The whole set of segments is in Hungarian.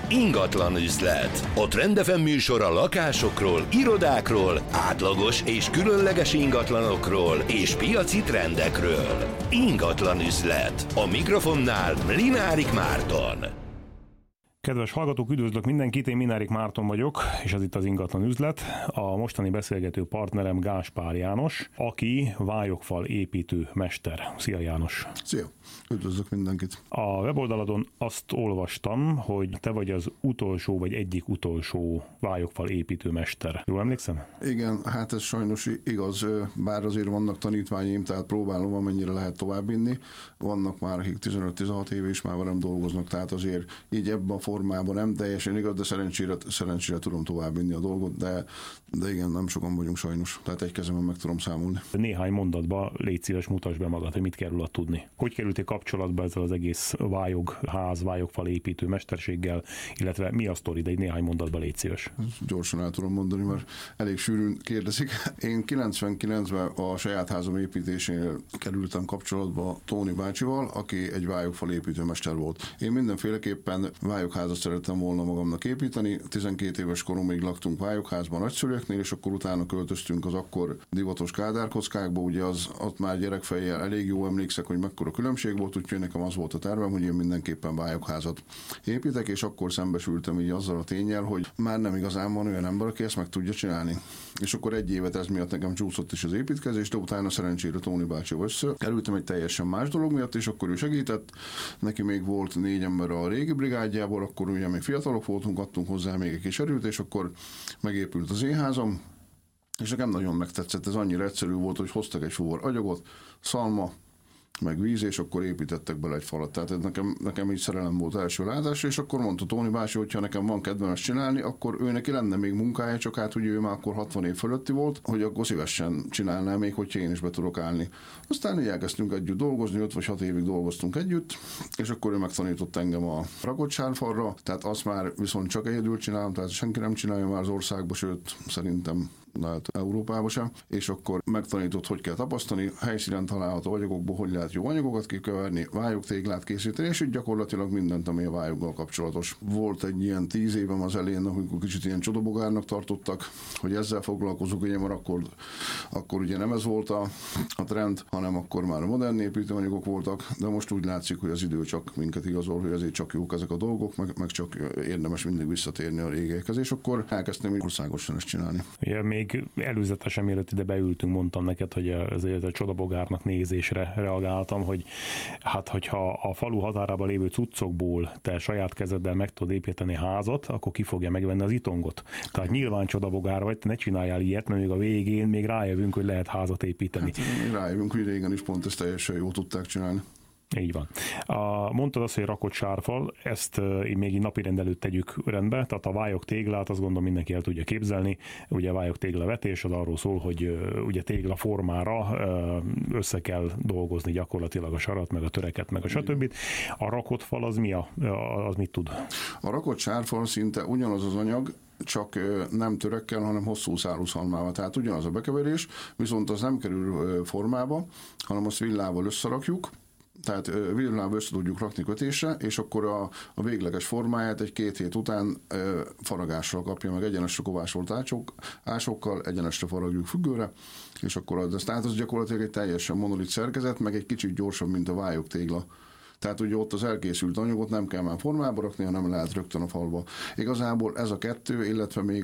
Ingatlan üzlet. A Trend FM műsor a lakásokról, irodákról, átlagos és különleges ingatlanokról és piaci trendekről. Ingatlan üzlet. A mikrofonnál Mlinárik Márton. Kedves hallgatók, üdvözlök mindenkit, én Mlinárik Márton vagyok, és ez itt az Ingatlan üzlet. A mostani beszélgető partnerem Gáspár János, aki vályogfal építő mester. Szia János! Szia! Üdvözlök mindenkit! A weboldaladon azt olvastam, hogy te vagy az utolsó, vagy egyik utolsó vályogfal építő mester. Jól emlékszem? Igen, hát ez sajnos igaz, bár azért vannak tanítványaim, tehát próbálom, amennyire lehet továbbvinni. Vannak már, akik 15-16 éve is már velem dolgoznak, tehát azért így ebben a formában nem teljesen igaz, de szerencsére tudom továbbvinni a dolgot, de igen, nem sokan vagyunk sajnos, tehát egy kezemben meg tudom számolni. Néhány mondatba légy szíves, mutasd be magad, hogy mit kell róla tudni. Hogy kerültél kapcsolatba ezzel az egész vályogfal építő mesterséggel, illetve mi a sztori, de egy néhány mondatba légy szíves. Gyorsan el tudom mondani, mert elég sűrűn kérdezik. Én 99-ben a saját házam építésénél kerültem kapcsolatba Tóni bácsival, aki egy vályogfal építőmester volt. Én mindenféleképpen vályogházat szerettem volna magamnak építeni. 12 éves koromig laktunk vályogházban nagyszülőknél, és akkor utána költöztünk az akkor divatos kádárkockákba, ugye ott már gyerekfejjel elég jó emlékszek, hogy mekkora különbség volt, úgyhogy nekem az volt a tervem, hogy én mindenképpen vályogházat építek, és akkor szembesültem így azzal a ténnyel, hogy már nem igazán van olyan ember, aki ezt meg tudja csinálni. És akkor egy évet ez miatt nekem csúszott is az építkezés, de utána szerencsére Tóni bácsival összekerültem egy teljesen más dolog miatt, és akkor ő segített. Neki még volt 4 ember a régi brigádjából, akkor ugye még fiatalok voltunk, adtunk hozzá még egy kis erőt, és akkor megépült az én házam, és nekem nagyon megtetszett, ez annyira egyszerű volt, hogy hoztak egy fuvar agyagot, szalma, meg víz, és akkor építettek bele egy falat. Tehát ez nekem így szerelem volt első látásra, és akkor mondta Tóni bácsi, hogyha nekem van kedvem ezt csinálni, akkor ő neki lenne még munkája, csak hát ugye ő már akkor 60 év fölötti volt, hogy akkor szívesen csinálná még, hogyha én is be tudok állni. Aztán így elkezdtünk együtt dolgozni, 5 vagy 6 évig dolgoztunk együtt, és akkor ő megtanított engem a rakott sárfalra, tehát azt már viszont csak egyedül csinálom, tehát senki nem csinálja már az országba, sőt szerintem lehet Európába sem, és akkor megtanított, hogy kell tapasztani, helyszínen található anyagokból, hogy lehet jó anyagokat kikeverni, vályogtéglát készíteni, és így gyakorlatilag mindent, ami a vályoggal kapcsolatos. Volt egy ilyen 10 évem az elején, amikor kicsit ilyen csodabogárnak tartottak, hogy ezzel foglalkozunk, ugye, mert akkor ugye nem ez volt a trend, hanem akkor már a modern építőanyagok voltak, de most úgy látszik, hogy az idő csak minket igazol, hogy azért csak jók ezek a dolgok, meg csak érdemes mindig visszatérni a régiekhez, és akkor elkezdtem országosan ezt csinálni. Ja, még előzetesen mielőtt ide beültünk, mondtam neked, hogy ezért a csodabogárnak nézésre reagáltam, hogy hát hogyha a falu határában lévő cuccokból te saját kezeddel meg tudod építeni házat, akkor ki fogja megvenni az itongot. Tehát nyilván csodabogár vagy, te ne csináljál ilyet, mert még a végén még rájövünk, hogy lehet házat építeni. Hát, rájövünk, hogy régen is pont ezt teljesen jól tudták csinálni. Így van. Mondtad azt, hogy rakott sárfal, ezt még így napirend előtt tegyük rendbe, tehát a vályogtéglát azt gondolom mindenki el tudja képzelni, ugye a vályogtéglavetés az arról szól, hogy ugye tégla formára össze kell dolgozni gyakorlatilag a sarat, meg a töreket, meg a stb. A rakott fal az az mit tud? A rakott sárfal szinte ugyanaz az anyag, csak nem törekkel, hanem hosszú szárú szalmával. Tehát ugyanaz a bekeverés, viszont az nem kerül formába, hanem azt villával összerakjuk, tehát villával össze tudjuk rakni kötésre, és akkor a végleges formáját egy 2 hét után faragással kapja meg, egyenesre kovásolt ásokkal, egyenesre faragjuk függőre, és akkor tehát az gyakorlatilag egy teljesen monolit szerkezet, meg egy kicsit gyorsabb, mint a vályogtégla. Tehát ugye ott az elkészült anyagot nem kell már formába rakni, hanem lehet rögtön a falba. Igazából ez a 2, illetve még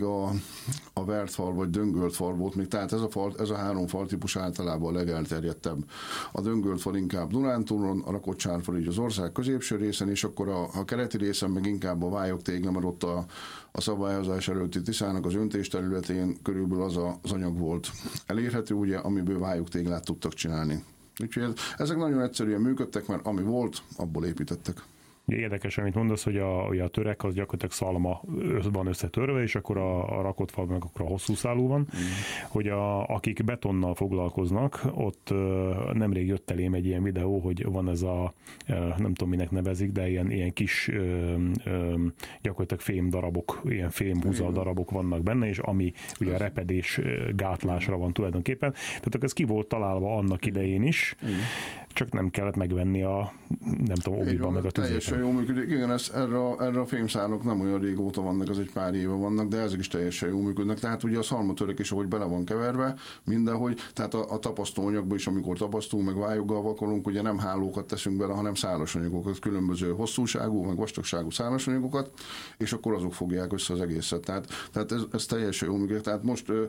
a vert fal vagy döngölt fal volt még, tehát ez a 3 faltípus általában a legelterjedtebb. A döngölt fal inkább Dunántúlon, a rakott sárfal így az ország középső részen, és akkor a keleti részen meg inkább a vályogtégla, mert ott a szabályozás előtti Tiszának az öntés területén körülbelül az anyag volt elérhető, ugye, amiből vályogtéglát tudtak csinálni. Úgyhogy ezek nagyon egyszerűen működtek, mert ami volt, abból építettek. Érdekes, amit mondasz, hogy a törek az gyakorlatilag szalma van összetörve, és akkor a rakott fal meg akkor a hosszú szálú van, hogy akik betonnal foglalkoznak, ott nemrég jött elém egy ilyen videó, hogy van ez nem tudom minek nevezik, de ilyen kis gyakorlatilag fém darabok, ilyen fém húzal darabok vannak benne, és ami ugye a repedés gátlásra van tulajdonképpen. Tehát ez ki volt találva annak idején is. csak nem kellett megvenni a, nem tudom, obiban meg a tüzéten. Teljesen jól működik. Igen, erre a fémszálak nem olyan régóta vannak, az egy pár éve vannak, de ezek is teljesen jól működnek. Tehát ugye a szalmatörök is, ahogy bele van keverve, mindenhogy, tehát a tapasztóanyagban is, amikor tapasztunk, meg vályoggal vakolunk, ugye nem hálókat teszünk bele, hanem szálas anyagokat, különböző hosszúságú, meg vastagságú szálas anyagokat, és akkor azok fogják össze az egészet. Tehát ez teljesen jól működik. Tehát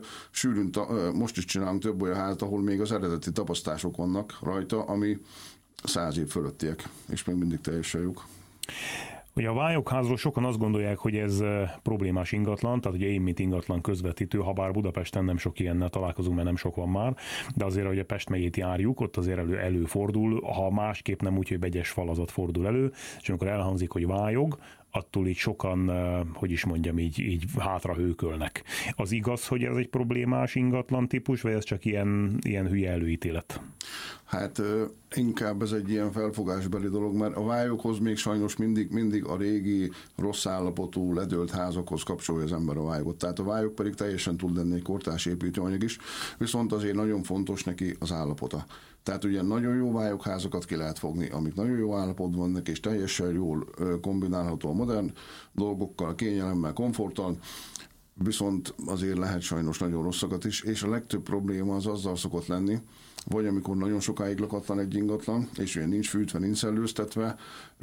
most is csinálunk több olyan házat, ahol még az eredeti tapasztások vannak rajta, ami 100 év fölöttiek, és még mindig teljesen jók. Ugye a vályogházról sokan azt gondolják, hogy ez problémás ingatlan, tehát ugye én, mint ingatlan közvetítő, ha bár Budapesten nem sok ilyennel találkozunk, mert nem sok van már, de azért, hogy a Pest megyét járjuk, ott azért előfordul, ha másképp nem úgy, hogy vegyes falazat fordul elő, és amikor elhangzik, hogy vályog, attól így sokan, hogy is mondjam, így hátra hőkölnek. Az igaz, hogy ez egy problémás ingatlan típus, vagy ez csak ilyen hülye előítélet? Hát inkább ez egy ilyen felfogásbeli dolog, mert a vályokhoz még sajnos mindig a régi, rossz állapotú, ledőlt házakhoz kapcsolja az ember a vályogot. Tehát a vályok pedig teljesen tud lenni egy kortárs építőanyag is, viszont azért nagyon fontos neki az állapota. Tehát ugye nagyon jó vályokházakat ki lehet fogni, amik nagyon jó állapotban vannak, és teljesen jól kombinálható a modern dolgokkal, kényelemmel, komforttal, viszont azért lehet sajnos nagyon rosszakat is, és a legtöbb probléma az azzal szokott lenni, vagy amikor nagyon sokáig lakatlan egy ingatlan, és ugye nincs fűtve, nincs szellőztetve,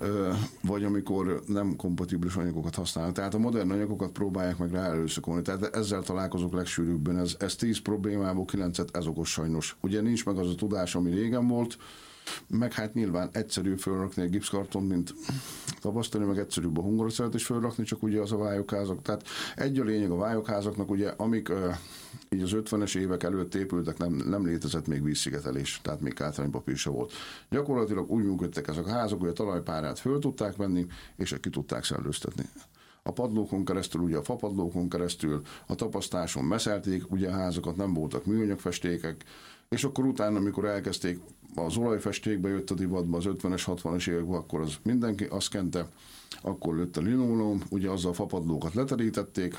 vagy amikor nem kompatibilis anyagokat használnak. Tehát a modern anyagokat próbálják meg rá előszakolni. Tehát ezzel találkozok legsűrűbben. Ez 10 problémából 9-et ez okos sajnos. Ugye nincs meg az a tudás, ami régen volt, meg hát nyilván egyszerűbb fölrakni egy gipszkarton, mint tapasztalni, meg egyszerűbb a hungarocelt is fölrakni, csak ugye az a vályogházak. Tehát egy a lényeg a vályogházaknak, ugye, amik így az 50-es évek előtt épültek, nem létezett még vízszigetelés, tehát még kátránypapír se volt. Gyakorlatilag úgy működtek ezek a házak, hogy a talajpárát föl tudták venni, és ki tudták szellőztetni. A padlókon keresztül, ugye a fapadlókon keresztül, a tapasztáson meszelték, ugye a házakat, nem voltak műanyagfestékek, és akkor utána, amikor elkezdték, az olajfestékbe jött a divatba az 50-es, 60-as években, akkor az mindenki azt kente, akkor lőtt a linoleum, ugye azzal a fapadlókat leterítették,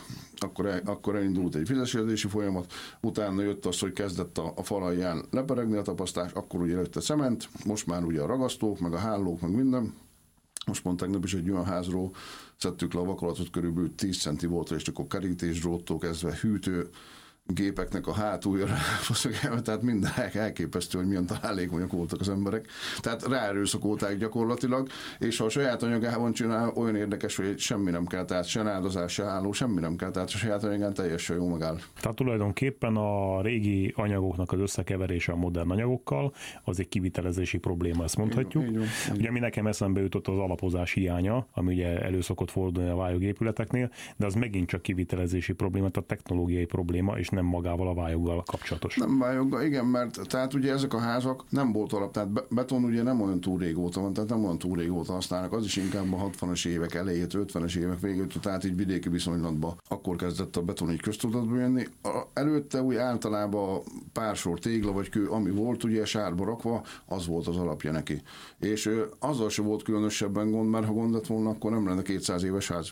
akkor elindult egy vizesítési folyamat, utána jött az, hogy kezdett a fal alján leperegni a tapasztás, akkor ugye jött a cement, most már ugye a ragasztók, meg a hálók, meg minden. Most pont tegnap is egy olyan házról szedtük le a vakolatot, körülbelül 10 centi volt, és akkor kerítésdróttól kezdve hűtő gépeknek a hátuljára, tehát minden elképesztő, hogy milyen találékonyak voltak az emberek. Tehát ráerőszakolták gyakorlatilag, és ha a saját anyagában csinál, olyan érdekes, hogy semmi nem kell, tehát se náldozás, se háló, semmi nem kell, tehát a saját anyagán teljesen jó megáll. Tehát tulajdonképpen a régi anyagoknak az összekeverése a modern anyagokkal, az egy kivitelezési probléma, ezt mondhatjuk. Így van. Ugye mi nekem eszembe jutott az alapozás hiánya, ami ugye elő szokott fordulni a vályogépületeknél, de az megint csak kivitelezési probléma, tehát technológiai probléma, és nem magával a vályoggal kapcsolatos. Nem vályoggal, igen, mert tehát ugye ezek a házak nem volt alap, tehát beton ugye nem olyan túl régóta van, tehát nem olyan túl régóta használnak, az is inkább a 60-as évek elejét, 50-es évek végét, tehát így vidéki viszonylatban akkor kezdett a beton így köztudatba jönni. Előtte úgy általában pár sor tégla vagy kő, ami volt ugye sárba rakva, az volt az alapja neki. És azzal se volt különösebben gond, mert ha gond lett volna, akkor nem lenne 200 éves ház,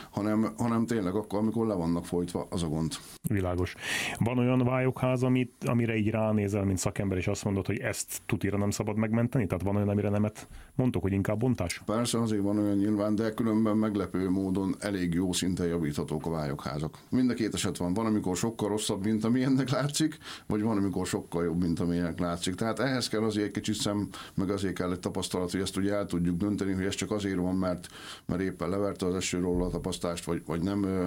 hanem tényleg akkor, amikor le vannak folytva, az a gond. Világos. Van olyan vályogház, amire így ránézel, mint szakember, és azt mondod, hogy ezt tutira nem szabad megmenteni? Tehát van olyan, amire nemet mondtok, hogy inkább bontás? Persze, azért van olyan nyilván, de különben meglepő módon elég jó szinten javíthatók a vályogházak. Mind a két eset van. Van, amikor sokkal rosszabb, mint amilyennek látszik, vagy van, amikor sokkal jobb, mint amilyennek látszik. Tehát ehhez kell azért egy kicsit meg azért kell egy tapasztalat, hogy ezt ugye el tudjuk dönteni, hogy ez csak azért van, mert éppen leverte az esőről a tapasztást, vagy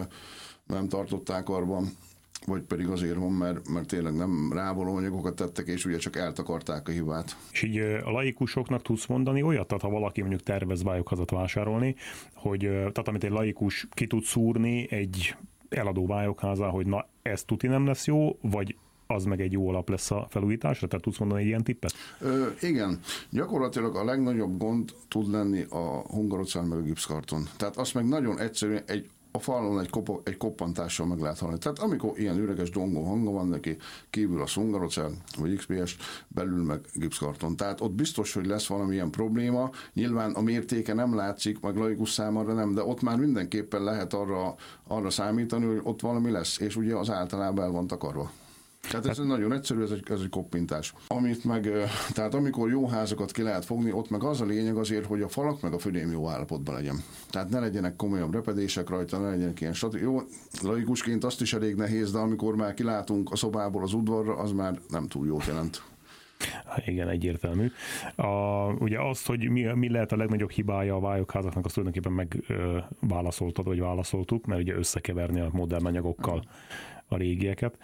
nem tartották karban, vagy pedig azért van, mert tényleg nem rávaló anyagokat tettek, és ugye csak eltakarták a hibát. És így a laikusoknak tudsz mondani olyat, tehát ha valaki mondjuk tervez vályogházat vásárolni, hogy tehát amit egy laikus ki tud szúrni egy eladó vályogházán, hogy na ez tuti nem lesz jó, vagy az meg egy jó alap lesz a felújításra? Tehát tudsz mondani egy ilyen tippet? Igen. Gyakorlatilag a legnagyobb gond tud lenni a hungarocell meg a gipszkarton. Tehát azt meg nagyon egyszerűen a falon egy koppantással meg lehet hallani. Tehát amikor ilyen üreges dongó hanga van neki, kívül a hungarocell vagy XPS, belül meg gipszkarton. Tehát ott biztos, hogy lesz valamilyen probléma. Nyilván a mértéke nem látszik, meg laikus számára nem, de ott már mindenképpen lehet arra számítani, hogy ott valami lesz, és ugye az általában el van takarva. Tehát ez nagyon egyszerű, ez egy koppintás. Tehát amikor jó házakat ki lehet fogni, ott meg az a lényeg azért, hogy a falak meg a födém jó állapotban legyen. Tehát ne legyenek komolyabb repedések rajta, ne legyenek ilyen jó, laikusként azt is elég nehéz, de amikor már kilátunk a szobából az udvarra, az már nem túl jót jelent. Igen, egyértelmű. Ugye azt, hogy mi lehet a legnagyobb hibája a vályokházaknak, azt tulajdonképpen megválaszoltad, vagy válaszoltuk, mert ugye összekeverni a modern anyagokkal a régieket.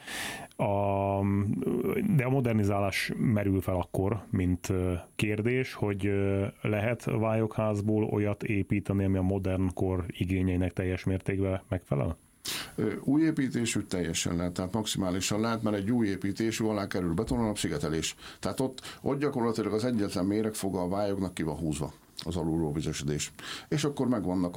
De a modernizálás merül fel akkor, mint kérdés, hogy lehet vályokházból olyat építeni, ami a modern kor igényeinek teljes mértékben megfelel? Új építésű teljesen lehet, tehát maximálisan lehet, mert egy új építésű alá kerül betonalap, szigetelés. Tehát ott gyakorlatilag az egyetlen méregfoga a vályognak ki van húzva, az alulról vizesedés. És akkor megvannak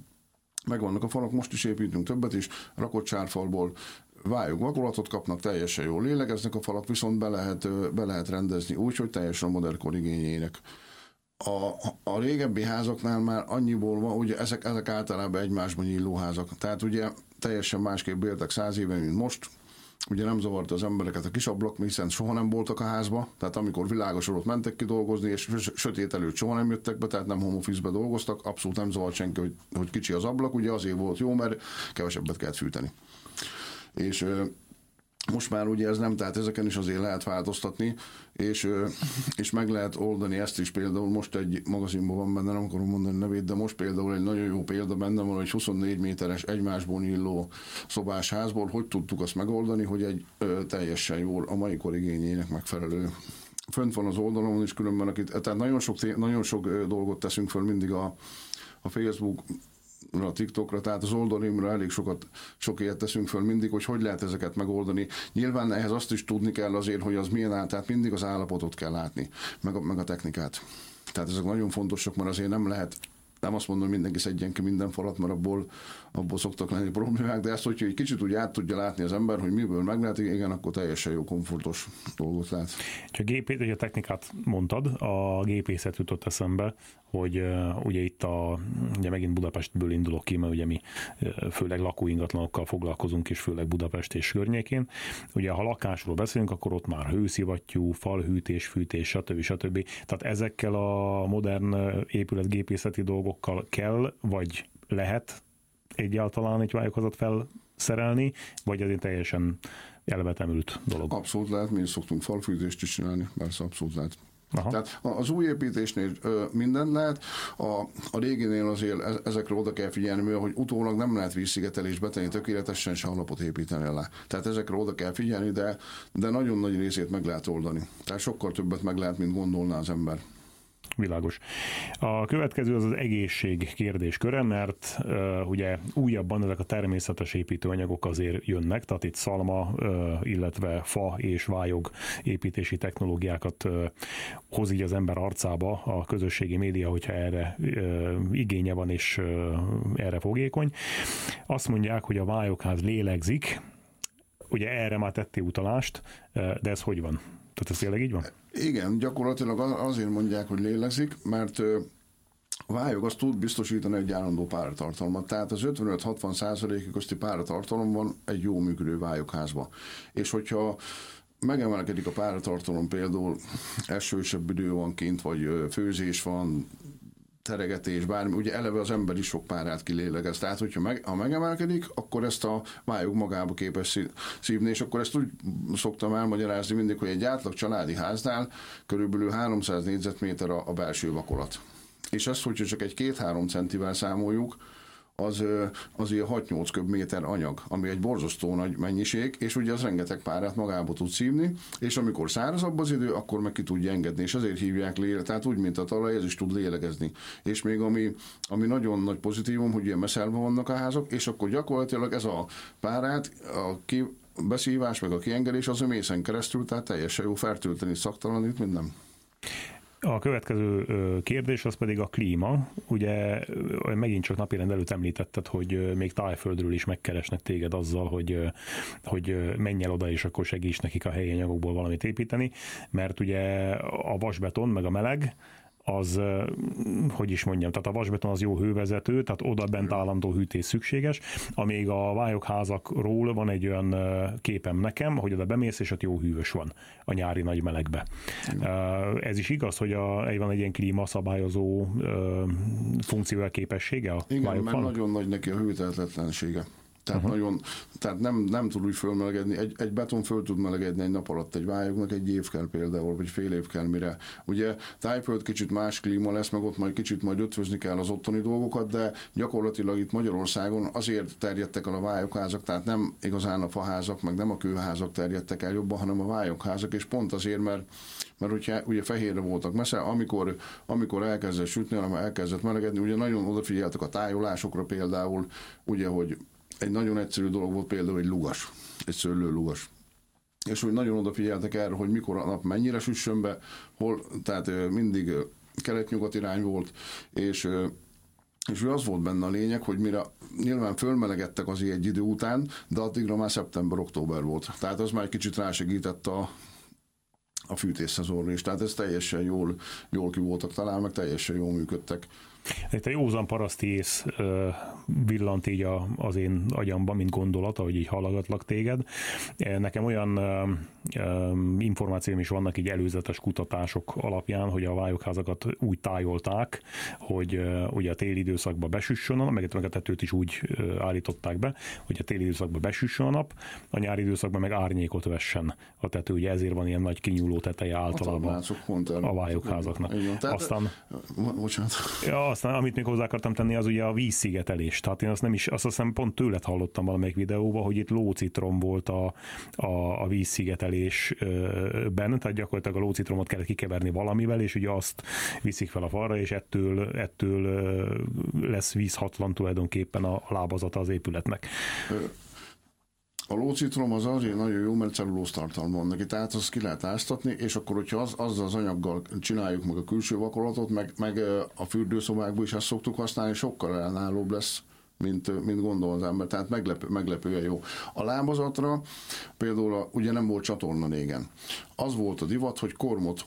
a falak, most is építünk többet is, rakott csárfalból vályog vakolatot kapnak, teljesen jól lélegeznek a falak, viszont be lehet rendezni úgy, hogy teljesen a modern kor igényének. A régebbi házaknál már annyiból van, ugye ezek általában egymásban nyíló házak. Tehát ugye teljesen másképp éltek 100 éve, mint most. Ugye nem zavarta az embereket a kis ablak, hiszen soha nem voltak a házba. Tehát amikor világosodott mentek ki dolgozni, és sötét előtt soha nem jöttek be, tehát nem home office-be dolgoztak, abszolút nem zavart senki, hogy kicsi az ablak. Ugye azért volt jó, mert kevesebbet kellett fűteni. És most már ugye ez nem, tehát ezeken is azért lehet változtatni, és meg lehet oldani ezt is. Például most egy magazinban van benne, nem akarom mondani nevét, de most például egy nagyon jó példa benne van, hogy 24 méteres egymásból nyíló szobás házból, hogy tudtuk azt megoldani, hogy egy teljesen jól a mai kor igényének megfelelő. Fönt van az oldalon is különben, tehát nagyon sok dolgot teszünk föl mindig a Facebook, a TikTokra, tehát az oldalimra elég sok ilyet teszünk föl mindig, hogy lehet ezeket megoldani. Nyilván ehhez azt is tudni kell azért, hogy az milyen áll, tehát mindig az állapotot kell látni, meg a technikát. Tehát ezek nagyon fontosak, mert azért nem lehet, nem azt mondom, hogy mindenki szedjen ki minden falat, mert abból szoktak lenni problémák, de ezt, hogyha egy kicsit úgy át tudja látni az ember, hogy miből meg lehet, igen, akkor teljesen jó, komfortos dolgot lát. Csak a technikát mondtad, a gépészet jutott eszembe, hogy ugye itt ugye megint Budapestből indulok ki, mert ugye mi főleg lakóingatlanokkal foglalkozunk, és főleg Budapest és környékén. Ugye ha lakásról beszélünk, akkor ott már hőszivattyú, falhűtés, fűtés, stb. Tehát ezekkel a modern épületgépészeti dolgokkal kell, vagy lehet egyáltalán egy vályokházat felszerelni, vagy ez egy teljesen elvetemült dolog? Abszolút lehet, mi is szoktunk falfűtést is csinálni, persze abszolút lehet. Aha. Tehát az új építésnél minden lehet, a réginél azért ezekre oda kell figyelni, hogy utólag nem lehet vízszigetelésbe tenni tökéletesen, se alapot építeni alá. Tehát ezekre oda kell figyelni, de nagyon nagy részét meg lehet oldani. Tehát sokkal többet meg lehet, mint gondolná az ember. Világos. A következő az egészség kérdésköre, mert ugye újabban ezek a természetes építőanyagok azért jönnek, tehát itt szalma, illetve fa és vályog építési technológiákat hoz így az ember arcába a közösségi média, hogyha erre igénye van és erre fogékony. Azt mondják, hogy a vályogház lélegzik, ugye erre már tettél utalást, de ez hogy van? Tehát ez tényleg így van? Igen, gyakorlatilag azért mondják, hogy lélegzik, mert a vályog azt tud biztosítani egy állandó páratartalmat. Tehát az 55-60% közti páratartalom van egy jó működő vályogházba. És hogyha megemelkedik a páratartalom, például esősebb idő van kint, vagy főzés van, teregetés, bármi, ugye eleve az ember is sok párát kilélegez. Tehát, hogyha megemelkedik, akkor ezt a vályog magába képes szívni, és akkor ezt úgy szoktam elmagyarázni mindig, hogy egy átlag családi háznál körülbelül 300 négyzetméter a belső vakolat. És ezt, hogyha csak egy 2-3 centivel számoljuk, az ilyen 6-8 köbméter anyag, ami egy borzasztó nagy mennyiség, és ugye az rengeteg párát magába tud szívni, és amikor szárazabb az idő, akkor meg ki tudja engedni, és ezért hívják tehát úgy, mint a talaj, ez is tud lélegezni. És még ami nagyon nagy pozitívum, hogy ilyen messzelben vannak a házak, és akkor gyakorlatilag ez a párát, beszívás, meg a kiengedés az mészen keresztül, tehát teljesen jó fertőteni, szaktalanít, minden. A következő kérdés az pedig a klíma. Ugye megint csak napirend előtt említetted, hogy még Tájföldről is megkeresnek téged azzal, hogy menj el oda, és akkor segíts nekik a helyi anyagokból valamit építeni, mert ugye a vasbeton meg a meleg az, hogy is mondjam, tehát a vasbeton az jó hővezető, tehát oda bent állandó hűtés szükséges, amíg a vályogházakról van egy olyan képem nekem, hogy oda bemész, és ott jó hűvös van a nyári nagy melegbe. Ez is igaz, hogy van egy ilyen klímaszabályozó funkciója, képessége a igen, mert nagyon nagy neki a hőtehetetlensége. Tehát, nem tud úgy fölmelegedni. Egy beton föl tud melegedni egy nap alatt, egy vályognak egy év kell például, vagy fél év kell, mire. Ugye Tájföld kicsit más klíma lesz, meg ott majd ötvözni kell az ottani dolgokat, de gyakorlatilag itt Magyarországon azért terjedtek el a vályogházak, tehát nem igazán a faházak, meg nem a kőházak terjedtek el jobban, hanem a vályogházak, és pont azért, mert ugye fehérre voltak messze, amikor elkezdett sütni, hanem elkezdett melegedni, ugye nagyon odafigyeltek a tájolásokra például, ugye, hogy egy nagyon egyszerű dolog volt például egy lugas, egy szőlőlugas. És úgy nagyon odafigyeltek erre, hogy mikor a nap mennyire süssön be, tehát mindig kelet-nyugat irány volt, és az volt benne a lényeg, hogy mire nyilván fölmelegedtek azért egy idő után, de addigra már szeptember-október volt. Tehát az már egy kicsit rásegített a fűtésszezonra is. Tehát ez teljesen jól ki voltak talán, meg teljesen jól működtek. Itt a józan paraszti ész villant így az én agyamban, mint gondolat, ahogy így hallgatlak téged. Nekem olyan információim is vannak így előzetes kutatások alapján, hogy a vályogházakat úgy tájolták, hogy ugye a téli időszakban besüssön a nap, meg a tetőt is úgy állították be, hogy a téli időszakban besüssön a nap, a nyári időszakban meg árnyékot vessen a tető. Ugye ezért van ilyen nagy kinyúló teteje általában a vályogházaknak. Aztán, amit még hozzá akartam tenni, az ugye a vízszigetelés. Tehát én azt hiszem pont tőled hallottam valamelyik videóban, hogy itt lócitrom volt a vízszigetelésben, tehát gyakorlatilag a lócitromot kellett kikeverni valamivel, és ugye azt viszik fel a falra, és ettől lesz vízhatlan tulajdonképpen a lábazata az épületnek. A lócitrom az azért nagyon jó, mert cellulóztartalma van neki, tehát azt ki lehet áztatni, és akkor, hogyha azzal az anyaggal csináljuk meg a külső vakolatot, meg a fürdőszobákból is ezt szoktuk használni, sokkal ellenállóbb lesz, mint gondol az ember, tehát meglepően jó. A lábazatra például ugye nem volt csatorna régen. Az volt a divat, hogy kormot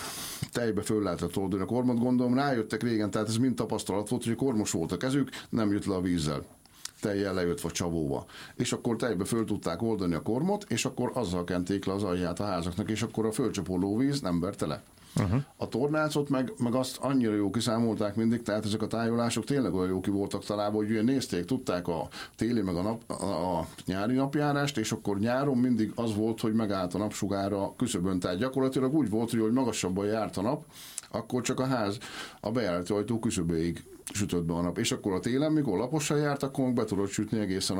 tejbe föl lehetett oldani. A kormot gondolom rájöttek régen, tehát ez mind tapasztalat volt, hogy kormos volt a kezük, nem jött le a vízzel. Tejjel lejött vagy csavóva. És akkor tejbe föl tudták oldani a kormot, és akkor azzal kenték le az alját a házaknak, és akkor a fölcsapoló víz nem verte le. A tornácot meg azt annyira jó kiszámolták mindig, tehát ezek a tájolások tényleg olyan jó ki voltak találva, hogy ugye nézték, tudták a téli meg a nyári napjárást, és akkor nyáron mindig az volt, hogy megállt a napsugára küszöbön, tehát gyakorlatilag úgy volt, hogy magasabban járt a nap, akkor csak a bejárati ajtó küszöbéig sütött be a nap. És akkor a télen, mikor laposan járt, akkor be tudott sütni egészen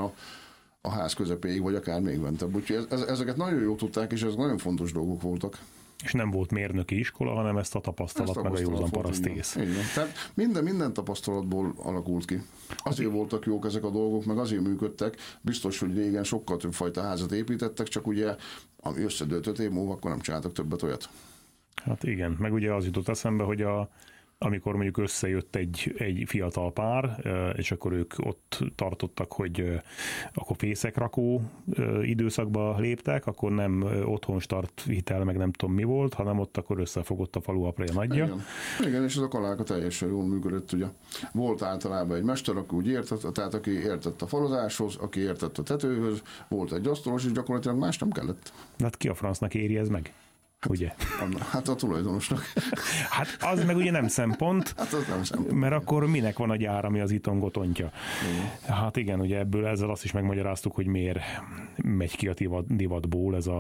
a ház közepéig, vagy akár még bentebb. Úgyhogy ezeket nagyon jól tudták, és ez nagyon fontos dolgok voltak. És nem volt mérnöki iskola, hanem ezt a tapasztalat meg a józan parasztész. Tehát minden tapasztalatból alakult ki. Azért voltak jók ezek a dolgok, meg azért működtek. Biztos, hogy régen sokkal több fajta házat építettek, csak ugye ami összedőlt 5 év múlva, akkor nem csináltak többet olyat. Hát igen, meg ugye az jutott eszembe, hogy amikor mondjuk összejött egy fiatal pár, és akkor ők ott tartottak, hogy akkor fészekrakó időszakba léptek, akkor nem otthonstart hitel, meg nem tudom mi volt, hanem ott akkor összefogott a falu apja nagyja. Igen, és ez a kaláka teljesen jól működött, ugye. Volt általában egy mester, aki úgy értett, tehát aki értett a falazáshoz, aki értett a tetőhöz, volt egy asztalos, és gyakorlatilag más nem kellett. De hát ki a francnak éri ez meg? Ugye? Hát a tulajdonosnak. Hát az meg ugye nem szempont, hát az nem szempont. Mert akkor minek van a gyár, ami az itongot ontja. Hát igen, ugye ezzel azt is megmagyaráztuk, hogy miért megy ki a divatból ez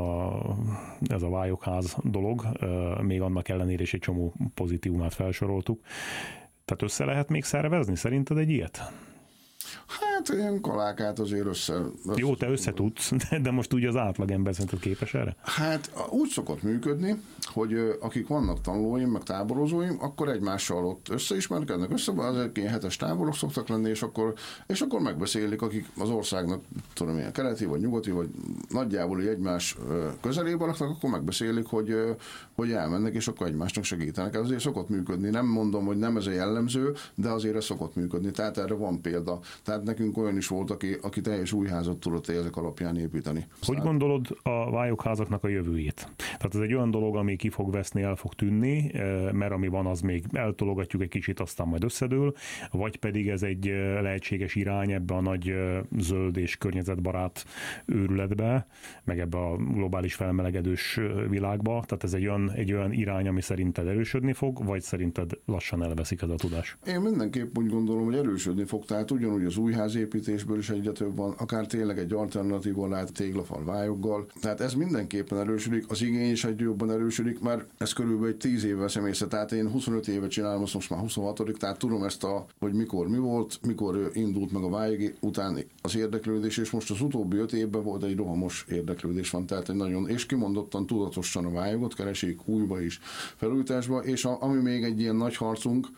a vályogház dolog, még annak ellenére is egy csomó pozitívumát felsoroltuk. Tehát össze lehet még szervezni szerinted egy ilyet? Hát ilyen kalákát azért össze... Jó, te összetudsz, de most úgy az átlagember szerinted képes erre? Hát úgy szokott működni, hogy akik vannak tanulóim, meg táborozóim, akkor egymással ott összeismerkednek, azok ilyen hetes táborok szoktak lenni, és akkor megbeszélik, akik az országnak, tudom ilyen keleti, vagy nyugati, vagy nagyjából egymás közelében laknak, akkor megbeszélik, hogy elmennek, és akkor egymásnak segítenek. Ez azért szokott működni. Nem mondom, hogy nem ez a jellemző, de azért ez szokott működni. Tehát erre van példa. Tehát nekünk nekünk olyan is volt, aki teljes új házat tudott ezek alapján építeni. Hogy gondolod a vályokházaknak a jövőjét? Tehát ez egy olyan dolog, ami ki fog veszni, el fog tűnni, mert ami van, az még eltologatjuk egy kicsit, aztán majd összedől, vagy pedig ez egy lehetséges irány ebbe a nagy zöld és környezetbarát őrületbe, meg ebbe a globális felmelegedős világba. Tehát ez egy olyan irány, ami szerinted erősödni fog, vagy szerinted lassan elveszik ez a tudás? Én mindenképp úgy gondolom, hogy erősödni fog, tehát ugyanúgy az új házépítésből is egyre több van, akár tényleg egy alternatíva lehet téglafal vályoggal. Tehát ez mindenképpen erősödik, az igény is egyre jobban erősödik, mert ez körülbelül egy 10 évvel személyzet, tehát én 25 éve csinálom, most már 26, tehát tudom ezt hogy mikor mi volt, mikor indult meg a vályog után az érdeklődés, és most az utóbbi 5 évben volt egy rohamos érdeklődés van, tehát egy nagyon, és kimondottan tudatosan a vályogot keresik újba is, felújításba, és ami még egy ilyen nagy harcunk,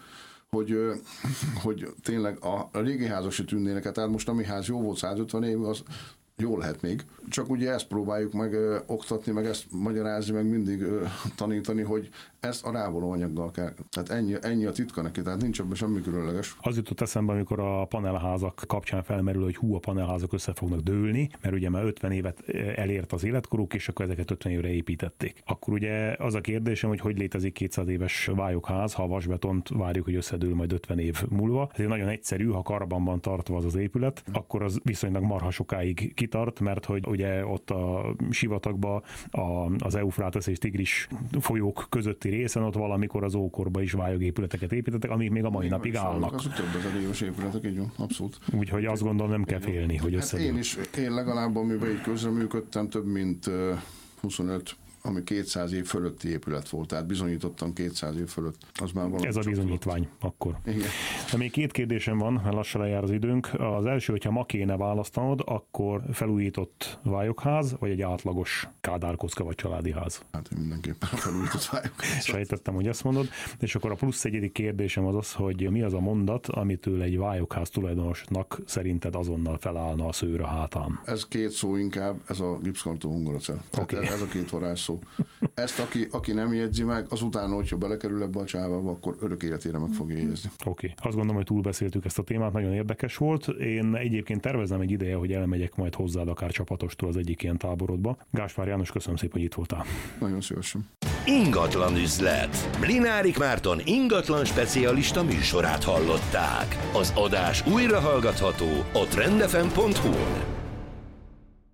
hogy tényleg a régi házak se tűnnének, tehát most ami ház jó volt 150 év, az jó lehet még. Csak ugye ezt próbáljuk meg oktatni, meg ezt magyarázni, meg mindig tanítani, hogy ezt a rávaló anyaggal kell. Tehát ennyi a titka neki, tehát nincs ebben semmi különleges. Az jutott eszembe, amikor a panelházak kapcsán felmerül, hogy a panelházak össze fognak dőlni, mert ugye már 50 évet elért az életkoruk, és akkor ezeket 50 évre építették. Akkor ugye az a kérdésem, hogy létezik 200 éves vályogház, ha a vasbetont várjuk, hogy összedől majd 50 év múlva. Ez nagyon egyszerű, ha karbanban tartva az épület, akkor az viszonylag marha sokáig kitart, mert hogy ugye ott a sivatagban az Eufrátesz és Tigris folyók közötti részen ott valamikor az ókorban is vályogépületeket építettek, amik még a mai napig állnak. Azok több ezer éves épületek, így van, abszolút. Úgyhogy azt gondolom, nem kell félni, hogy összedől. Én legalább, amiben így közreműködtem, több mint 25, ami 200 év fölötti épület volt, tehát bizonyítottam 200 év fölött. Az már ez a bizonyítvány akkor. Igen. De még 2 kérdésem van, mert lassan lejár az időnk. Az első, hogyha ma kéne választanod, akkor felújított vályogház, vagy egy átlagos Kádár-kocka vagy családi ház? Hát mindenképpen felújított vályogház. Sejtettem, hogy ezt mondod. És akkor a plusz egyedik kérdésem az, hogy mi az a mondat, amitől egy vályogház tulajdonosnak szerinted azonnal felállna a szőr a hátán? Ez 2 szó inkább, ez a gipszkartó hungoracell. Okay. Ez a 2 varázsszó. Ezt aki nem jegyzi meg, azután, hogyha belekerül ebbe a csávába, akkor örök életére meg fogja jegyezni. Oké. Azt gondolom, hogy túlbeszéltük ezt a témát, nagyon érdekes volt. Én egyébként tervezem egy ideje, hogy elmegyek majd hozzád akár csapatostól az egyik ilyen táborodba. Gáspár János, köszönöm szépen, hogy itt voltál. Nagyon szívesen. Ingatlan üzlet. Blinárik Márton ingatlan specialista műsorát hallották. Az adás újra hallgatható a trendfm.hu-n.